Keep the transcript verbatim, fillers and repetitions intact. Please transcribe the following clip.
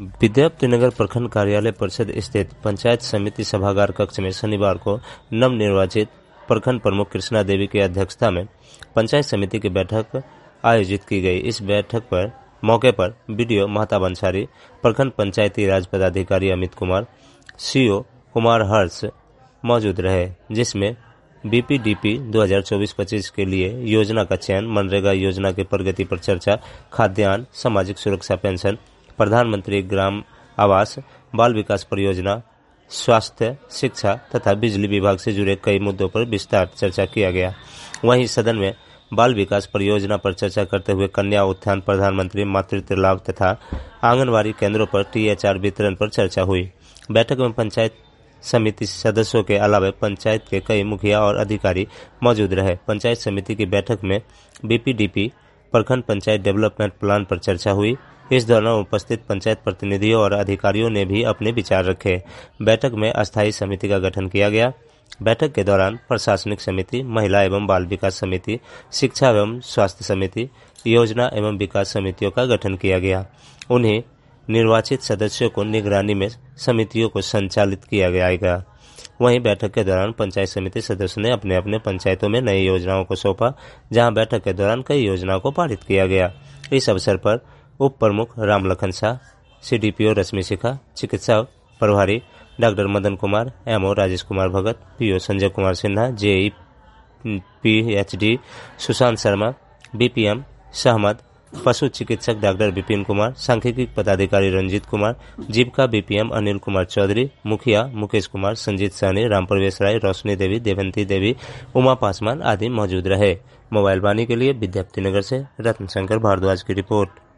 विद्यापतिनगर प्रखंड कार्यालय परिषद स्थित पंचायत समिति सभागार कक्ष में शनिवार को नवनिर्वाचित प्रखंड प्रमुख कृष्णा देवी की अध्यक्षता में पंचायत समिति की बैठक आयोजित की गई। इस बैठक पर मौके पर बीडीओ महता बंसारी, प्रखंड पंचायती राज पदाधिकारी अमित कुमार, सीओ कुमार हर्ष मौजूद रहे, जिसमें बीपीडीपी दो हज़ार चौबीस पच्चीस के लिए योजना का चयन, मनरेगा योजना की प्रगति पर चर्चा, खाद्यान्न, सामाजिक सुरक्षा पेंशन, प्रधानमंत्री ग्राम आवास, बाल विकास परियोजना, स्वास्थ्य, शिक्षा तथा बिजली विभाग से जुड़े कई मुद्दों पर विस्तार चर्चा किया गया। वहीं सदन में बाल विकास परियोजना पर चर्चा करते हुए कन्या उत्थान, प्रधानमंत्री मातृत्व लाभ तथा आंगनबाड़ी केंद्रों पर टीएचआर वितरण पर चर्चा हुई। बैठक में पंचायत समिति सदस्यों के अलावा पंचायत के कई मुखिया और अधिकारी मौजूद रहे। पंचायत समिति की बैठक में बीपीडीपी प्रखंड पंचायत डेवलपमेंट प्लान पर चर्चा हुई। इस दौरान उपस्थित पंचायत प्रतिनिधियों और अधिकारियों ने भी अपने विचार रखे। बैठक में अस्थायी समिति का गठन किया गया। बैठक के दौरान प्रशासनिक समिति, महिला एवं बाल विकास समिति, शिक्षा एवं स्वास्थ्य समिति, योजना एवं विकास समितियों का गठन किया गया। उन्हें निर्वाचित सदस्यों को निगरानी में समितियों को संचालित किया जाएगा। वहीं बैठक के दौरान पंचायत समिति सदस्यों ने अपने अपने पंचायतों में नई योजनाओं को सौंपा, जहां बैठक के दौरान कई योजनाओं को पारित किया गया। इस अवसर पर उप प्रमुख रामलखन शाह, सीडीपीओ रश्मि शिखा, चिकित्सा प्रभारी doctor Madan Kumar, MO Rajesh Kumar Bhagat, PO Sanjay Kumar Sinha, JE PhD Sushant Sharma, BPM Sahmad, पशु चिकित्सक डॉक्टर विपिन कुमार, सांख्यिकी पदाधिकारी रंजीत कुमार, जीविका बीपीएम अनिल कुमार चौधरी, मुखिया मुकेश कुमार, संजीत सहनी, राम प्रवेश राय, रोशनी देवी, देवंती देवी, उमा पासवान आदि मौजूद रहे। मोबाइल वाणी के लिए विद्यापतिनगर से रत्न शंकर भारद्वाज की रिपोर्ट।